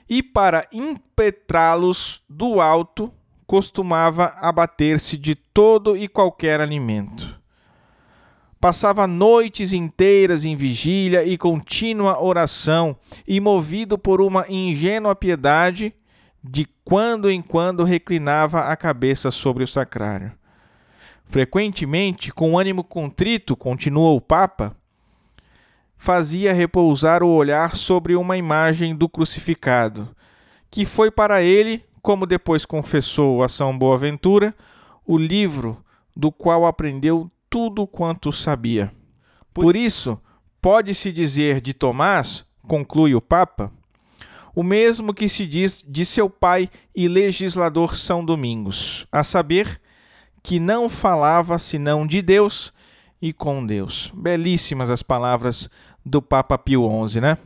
e para impetrá-los do alto, costumava abater-se de todo e qualquer alimento. Passava noites inteiras em vigília e contínua oração, e movido por uma ingênua piedade, de quando em quando reclinava a cabeça sobre o sacrário. Frequentemente, com ânimo contrito, continua o Papa, fazia repousar o olhar sobre uma imagem do crucificado, que foi para ele, como depois confessou a São Boaventura, o livro do qual aprendeu tudo quanto sabia. Por isso, pode-se dizer de Tomás, conclui o Papa, o mesmo que se diz de seu pai e legislador São Domingos, a saber, que não falava senão de Deus e com Deus. Belíssimas as palavras do Papa Pio XI, né?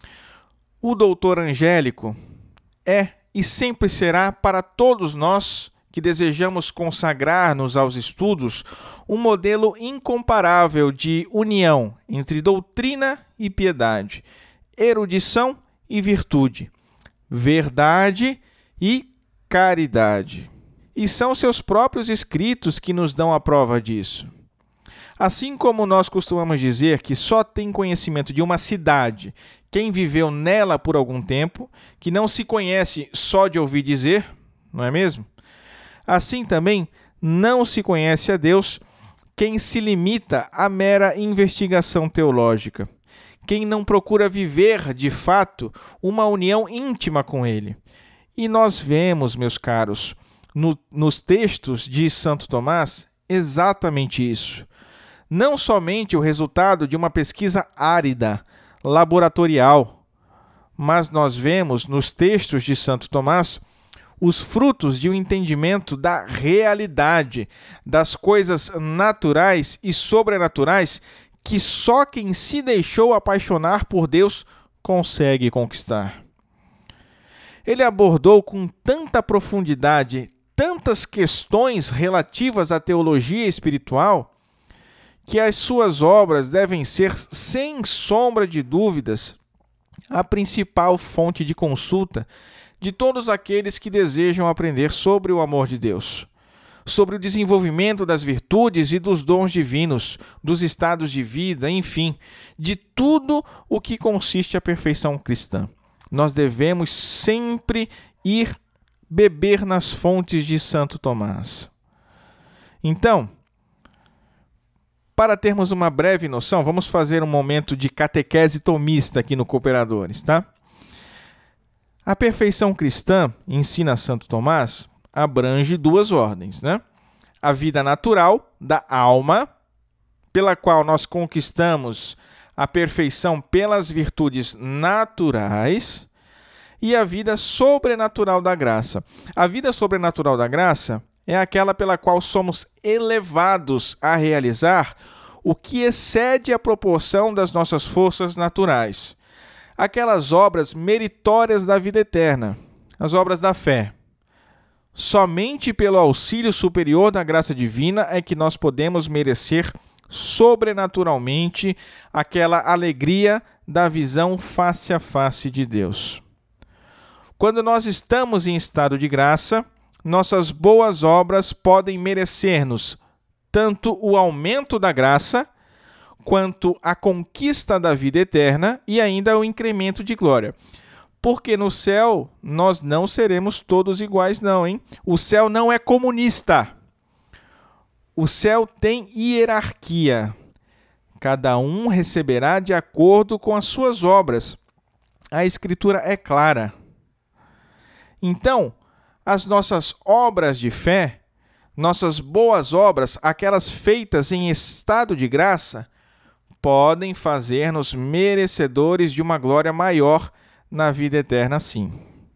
O doutor Angélico é e sempre será para todos nós que desejamos consagrar-nos aos estudos um modelo incomparável de união entre doutrina e piedade, erudição e virtude, verdade e caridade. E são seus próprios escritos que nos dão a prova disso. Assim como nós costumamos dizer que só tem conhecimento de uma cidade quem viveu nela por algum tempo, que não se conhece só de ouvir dizer, não é mesmo? Assim também não se conhece a Deus quem se limita à mera investigação teológica, quem não procura viver, de fato, uma união íntima com Ele. E nós vemos, meus caros, nos textos de Santo Tomás, exatamente isso. Não somente o resultado de uma pesquisa árida, laboratorial, mas nós vemos nos textos de Santo Tomás os frutos de um entendimento da realidade, das coisas naturais e sobrenaturais que só quem se deixou apaixonar por Deus consegue conquistar. Ele abordou com tanta profundidade tantas questões relativas à teologia espiritual que as suas obras devem ser, sem sombra de dúvidas, a principal fonte de consulta de todos aqueles que desejam aprender sobre o amor de Deus, sobre o desenvolvimento das virtudes e dos dons divinos, dos estados de vida, enfim, de tudo o que consiste a perfeição cristã. Nós devemos sempre ir beber nas fontes de Santo Tomás. Então, para termos uma breve noção, vamos fazer um momento de catequese tomista aqui no Cooperadores, tá? A perfeição cristã, ensina Santo Tomás, abrange duas ordens, né? A vida natural da alma, pela qual nós conquistamos a perfeição pelas virtudes naturais, e a vida sobrenatural da graça. A vida sobrenatural da graça é aquela pela qual somos elevados a realizar o que excede a proporção das nossas forças naturais. Aquelas obras meritórias da vida eterna, as obras da fé. Somente pelo auxílio superior da graça divina é que nós podemos merecer sobrenaturalmente aquela alegria da visão face a face de Deus. Quando nós estamos em estado de graça, nossas boas obras podem merecer-nos tanto o aumento da graça, quanto a conquista da vida eterna e ainda o incremento de glória. Porque no céu nós não seremos todos iguais, não, hein? O céu não é comunista. O céu tem hierarquia. Cada um receberá de acordo com as suas obras. A Escritura é clara. Então, as nossas obras de fé, nossas boas obras, aquelas feitas em estado de graça, podem fazer-nos merecedores de uma glória maior na vida eterna, sim.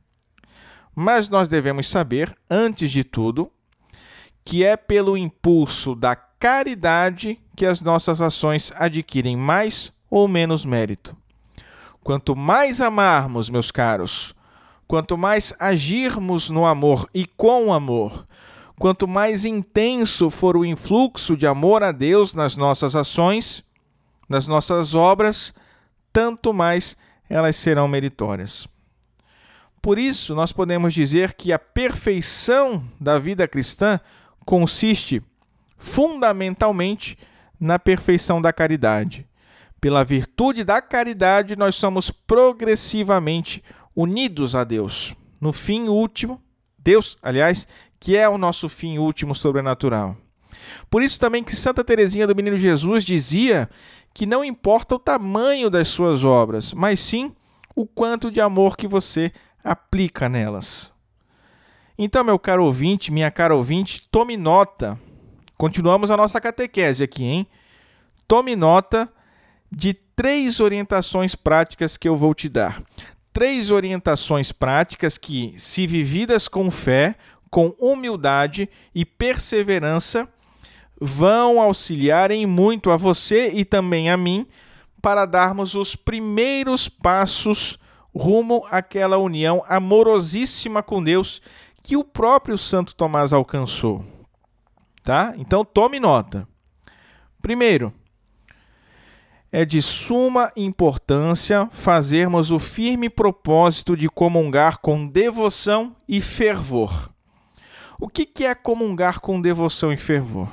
Mas nós devemos saber, antes de tudo, que é pelo impulso da caridade que as nossas ações adquirem mais ou menos mérito. Quanto mais amarmos, meus caros, quanto mais agirmos no amor e com o amor, quanto mais intenso for o influxo de amor a Deus nas nossas ações, nas nossas obras, tanto mais elas serão meritórias. Por isso, nós podemos dizer que a perfeição da vida cristã consiste fundamentalmente na perfeição da caridade. Pela virtude da caridade, nós somos progressivamente unidos a Deus. No fim último, Deus, aliás, que é o nosso fim último sobrenatural. Por isso também que Santa Teresinha do Menino Jesus dizia que não importa o tamanho das suas obras, mas sim o quanto de amor que você aplica nelas. Então, meu caro ouvinte, minha cara ouvinte, tome nota. Continuamos a nossa catequese aqui, hein? Tome nota de 3 orientações práticas que eu vou te dar. 3 orientações práticas que, se vividas com fé, com humildade e perseverança, vão auxiliar em muito a você e também a mim para darmos os primeiros passos rumo àquela união amorosíssima com Deus que o próprio Santo Tomás alcançou. Tá? Então, tome nota. Primeiro, é de suma importância fazermos o firme propósito de comungar com devoção e fervor. O que é comungar com devoção e fervor?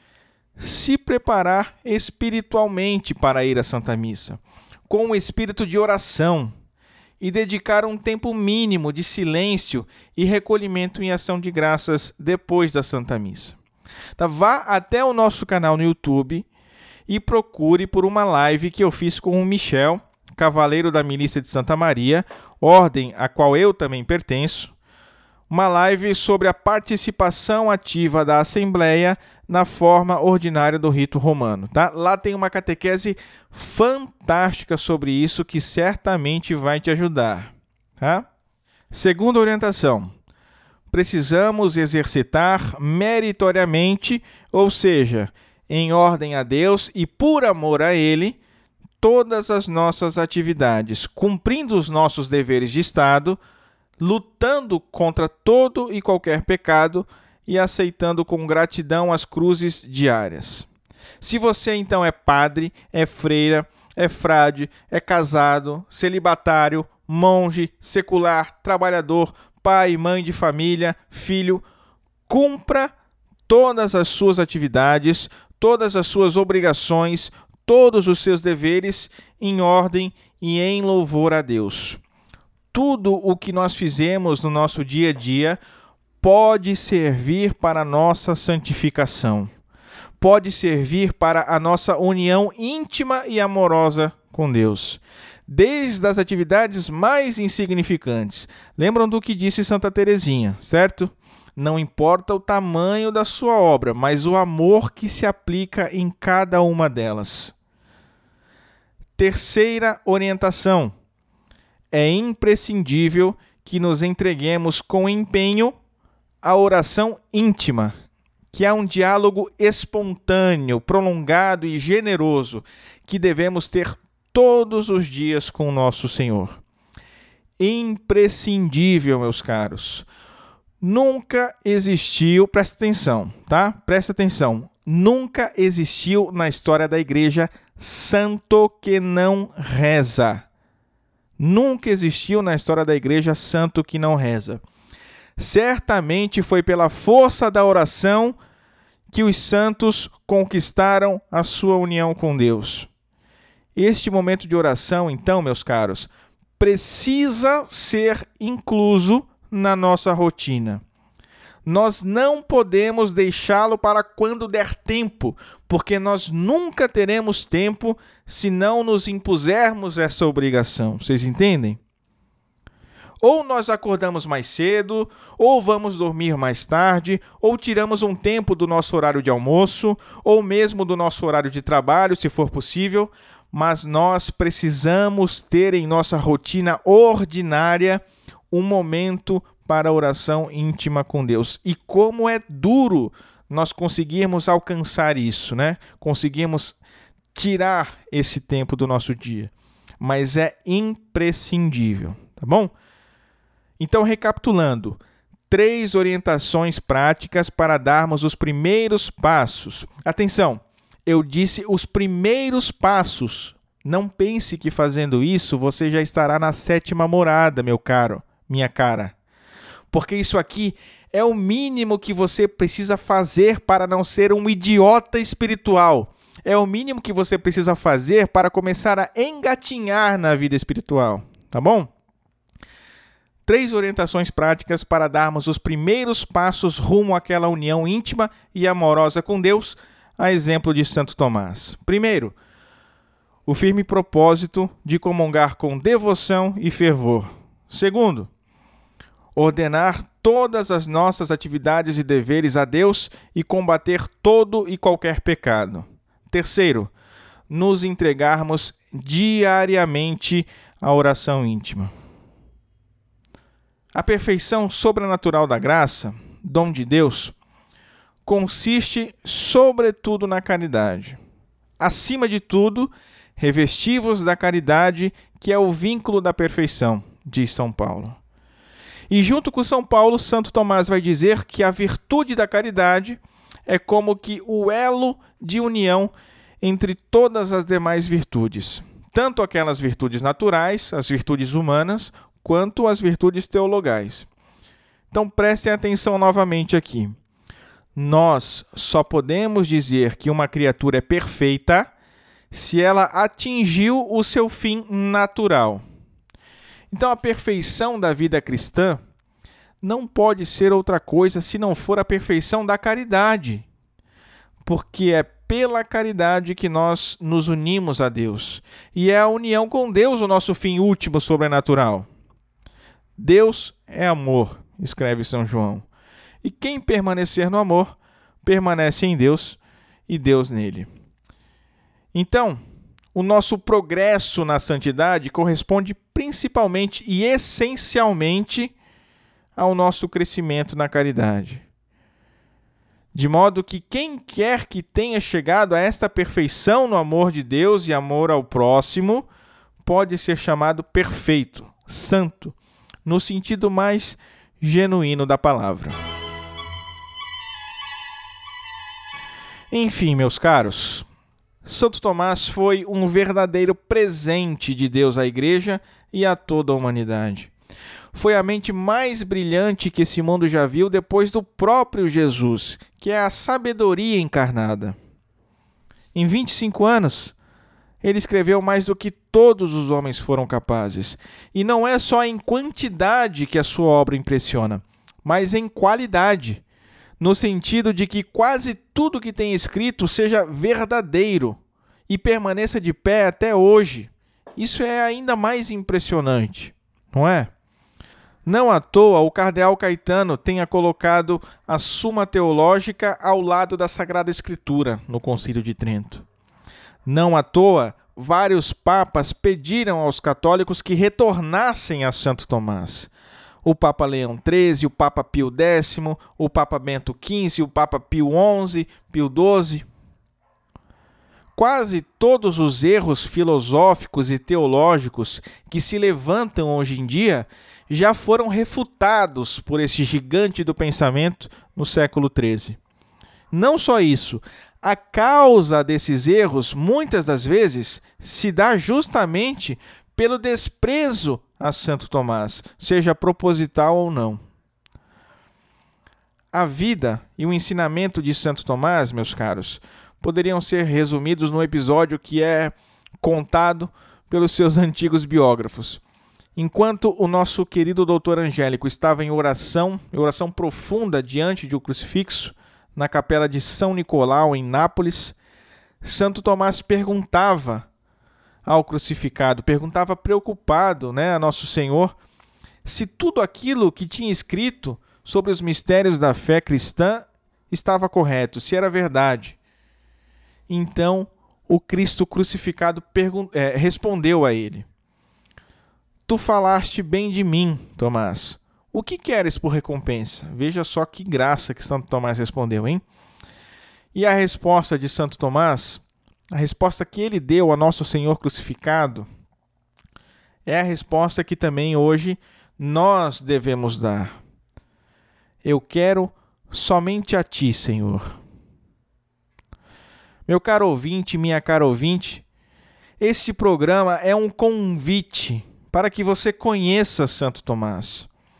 Se preparar espiritualmente para ir à Santa Missa, com o espírito de oração, e dedicar um tempo mínimo de silêncio e recolhimento em ação de graças depois da Santa Missa. Tá? Vá até o nosso canal no YouTube e procure por uma live que eu fiz com o Michel, cavaleiro da Milícia de Santa Maria, ordem a qual eu também pertenço, uma live sobre a participação ativa da Assembleia na forma ordinária do rito romano. Tá? Lá tem uma catequese fantástica sobre isso que certamente vai te ajudar. Tá? Segunda orientação. Precisamos exercitar meritoriamente, ou seja, em ordem a Deus e por amor a Ele, todas as nossas atividades, cumprindo os nossos deveres de Estado, lutando contra todo e qualquer pecado e aceitando com gratidão as cruzes diárias. Se você então é padre, é freira, é frade, é casado, celibatário, monge, secular, trabalhador, pai, mãe de família, filho, cumpra todas as suas atividades, todas as suas obrigações, todos os seus deveres em ordem e em louvor a Deus. Tudo o que nós fizemos no nosso dia a dia pode servir para a nossa santificação, pode servir para a nossa união íntima e amorosa com Deus, desde as atividades mais insignificantes. Lembram do que disse Santa Teresinha, certo? Não importa o tamanho da sua obra, mas o amor que se aplica em cada uma delas. Terceira orientação. É imprescindível que nos entreguemos com empenho à oração íntima, que é um diálogo espontâneo, prolongado e generoso que devemos ter todos os dias com o nosso Senhor. Imprescindível, meus caros. Nunca existiu, presta atenção, tá? Presta atenção. Nunca existiu na história da Igreja santo que não reza. Nunca existiu na história da Igreja santo que não reza. Certamente foi pela força da oração que os santos conquistaram a sua união com Deus. Este momento de oração, então, meus caros, precisa ser incluso na nossa rotina. Nós não podemos deixá-lo para quando der tempo, porque nós nunca teremos tempo se não nos impusermos essa obrigação. Vocês entendem? Ou nós acordamos mais cedo, ou vamos dormir mais tarde, ou tiramos um tempo do nosso horário de almoço, ou mesmo do nosso horário de trabalho, se for possível, mas nós precisamos ter em nossa rotina ordinária um momento para a oração íntima com Deus. E como é duro nós conseguirmos alcançar isso, né? Conseguirmos tirar esse tempo do nosso dia. Mas é imprescindível, tá bom? Então, recapitulando, 3 orientações práticas para darmos os primeiros passos. Atenção, eu disse os primeiros passos. Não pense que fazendo isso você já estará na 7ª morada, meu caro, minha cara. Porque isso aqui é o mínimo que você precisa fazer para não ser um idiota espiritual. É o mínimo que você precisa fazer para começar a engatinhar na vida espiritual, tá bom? 3 orientações práticas para darmos os primeiros passos rumo àquela união íntima e amorosa com Deus, a exemplo de Santo Tomás. Primeiro, o firme propósito de comungar com devoção e fervor. Segundo, ordenar todas as nossas atividades e deveres a Deus e combater todo e qualquer pecado. Terceiro, nos entregarmos diariamente à oração íntima. A perfeição sobrenatural da graça, dom de Deus, consiste sobretudo na caridade. Acima de tudo, revestivos da caridade, que é o vínculo da perfeição, diz São Paulo. E junto com São Paulo, Santo Tomás vai dizer que a virtude da caridade é como que o elo de união entre todas as demais virtudes, tanto aquelas virtudes naturais, as virtudes humanas, quanto as virtudes teologais. Então prestem atenção novamente aqui. Nós só podemos dizer que uma criatura é perfeita se ela atingiu o seu fim natural. Então, a perfeição da vida cristã não pode ser outra coisa se não for a perfeição da caridade, porque é pela caridade que nós nos unimos a Deus, e é a união com Deus o nosso fim último sobrenatural. Deus é amor, escreve São João, e quem permanecer no amor, permanece em Deus e Deus nele. Então, o nosso progresso na santidade corresponde principalmente e essencialmente ao nosso crescimento na caridade. De modo que quem quer que tenha chegado a esta perfeição no amor de Deus e amor ao próximo, pode ser chamado perfeito, santo, no sentido mais genuíno da palavra. Enfim, meus caros, Santo Tomás foi um verdadeiro presente de Deus à Igreja e a toda a humanidade. Foi a mente mais brilhante que esse mundo já viu depois do próprio Jesus, que é a sabedoria encarnada. Em 25 anos, ele escreveu mais do que todos os homens foram capazes. E não é só em quantidade que a sua obra impressiona, mas em qualidade, no sentido de que quase tudo que tem escrito seja verdadeiro e permaneça de pé até hoje. Isso é ainda mais impressionante, não é? Não à toa, o cardeal Caetano tenha colocado a Suma Teológica ao lado da Sagrada Escritura no Concílio de Trento. Não à toa, vários papas pediram aos católicos que retornassem a Santo Tomás. O Papa Leão XIII, o Papa Pio X, o Papa Bento XV, o Papa Pio XI, Pio XII. Quase todos os erros filosóficos e teológicos que se levantam hoje em dia já foram refutados por esse gigante do pensamento no século XIII. Não só isso, a causa desses erros, muitas das vezes, se dá justamente pelo desprezo a Santo Tomás, seja proposital ou não. A vida e o ensinamento de Santo Tomás, meus caros, poderiam ser resumidos no episódio que é contado pelos seus antigos biógrafos. Enquanto o nosso querido doutor Angélico estava em oração profunda diante de um crucifixo, na capela de São Nicolau, em Nápoles, Santo Tomás perguntava ao crucificado, perguntava preocupado, a Nosso Senhor, se tudo aquilo que tinha escrito sobre os mistérios da fé cristã estava correto, se era verdade. Então, o Cristo crucificado respondeu a ele: Tu falaste bem de mim, Tomás. O que queres por recompensa? Veja só que graça que Santo Tomás respondeu, hein? E a resposta de Santo Tomás, a resposta que ele deu a Nosso Senhor crucificado, é a resposta que também hoje nós devemos dar. Eu quero somente a Ti, Senhor. Meu caro ouvinte, minha cara ouvinte, este programa é um convite para que você conheça Santo Tomás.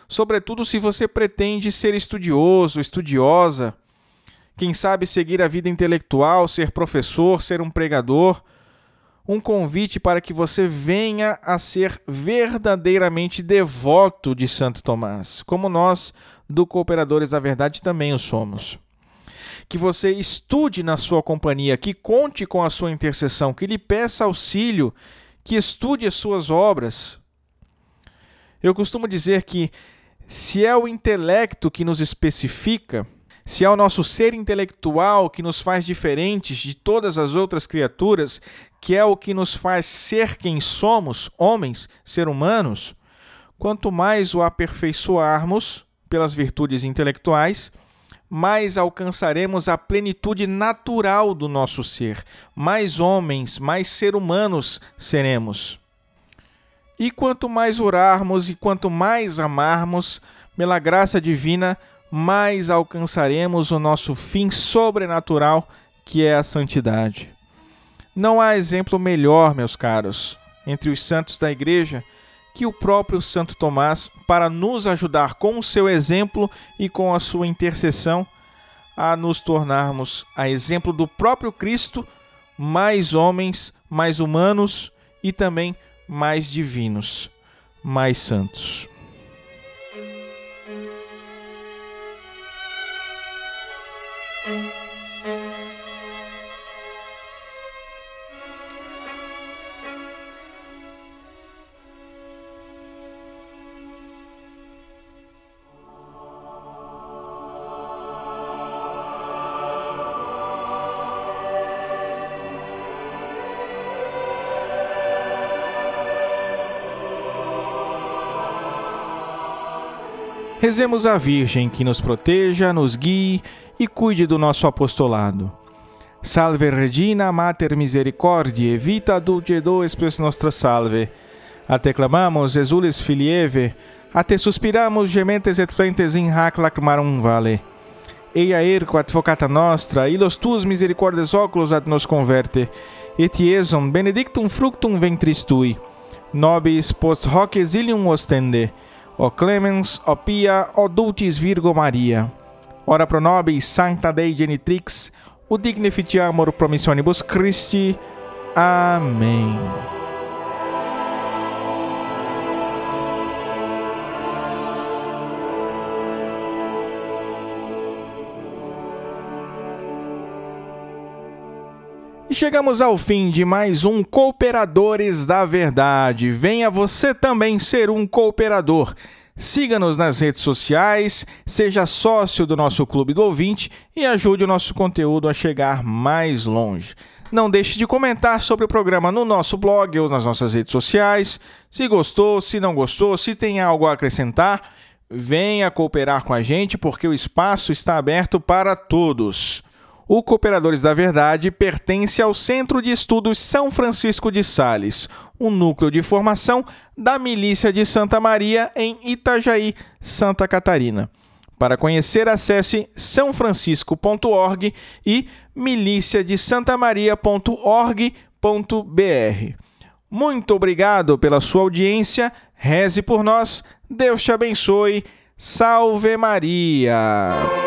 sobretudo se você pretende ser estudioso, estudiosa, quem sabe seguir a vida intelectual, ser professor, ser um pregador, um convite para que você venha a ser verdadeiramente devoto de Santo Tomás, como nós do Cooperadores da Verdade também o somos. Que você estude na sua companhia, que conte com a sua intercessão, que lhe peça auxílio, que estude as suas obras. Eu costumo dizer que se é o intelecto que nos especifica, se é o nosso ser intelectual que nos faz diferentes de todas as outras criaturas, que é o que nos faz ser quem somos, homens, ser humanos, quanto mais o aperfeiçoarmos pelas virtudes intelectuais, mais alcançaremos a plenitude natural do nosso ser. Mais homens, mais ser humanos seremos. E quanto mais orarmos e quanto mais amarmos, pela graça divina, mais alcançaremos o nosso fim sobrenatural, que é a santidade. Não há exemplo melhor, meus caros, entre os santos da Igreja, que o próprio Santo Tomás, para nos ajudar com o seu exemplo e com a sua intercessão, a nos tornarmos, a exemplo do próprio Cristo, mais homens, mais humanos e também mais divinos, mais santos. Rezemos à Virgem que nos proteja, nos guie e cuide do nosso apostolado. Salve Regina, Mater Misericordiae, vita dulcedo espes nostra salve. A te clamamos, exules filieve, a te suspiramos, gementes et flentes in hac lacrimarum vale. Eia ergo advocata nostra, illos tuus misericordes oculos ad nos converte, et iesum benedictum fructum ventris tui, nobis post hoc exilium ostende, O clemens, o pia, o dulcis Virgo Maria. Ora pro nobis sancta Dei genitrix, o dignificiamur promissionibus Christi. Amém. E chegamos ao fim de mais um Cooperadores da Verdade. Venha você também ser um cooperador. Siga-nos nas redes sociais, seja sócio do nosso Clube do Ouvinte e ajude o nosso conteúdo a chegar mais longe. Não deixe de comentar sobre o programa no nosso blog ou nas nossas redes sociais. Se gostou, se não gostou, se tem algo a acrescentar, venha cooperar com a gente porque o espaço está aberto para todos. O Cooperadores da Verdade pertence ao Centro de Estudos São Francisco de Sales, um núcleo de formação da Milícia de Santa Maria em Itajaí, Santa Catarina. Para conhecer, acesse sãofrancisco.org e miliciadesantamaria.org.br. Muito obrigado pela sua audiência, reze por nós, Deus te abençoe, Salve Maria!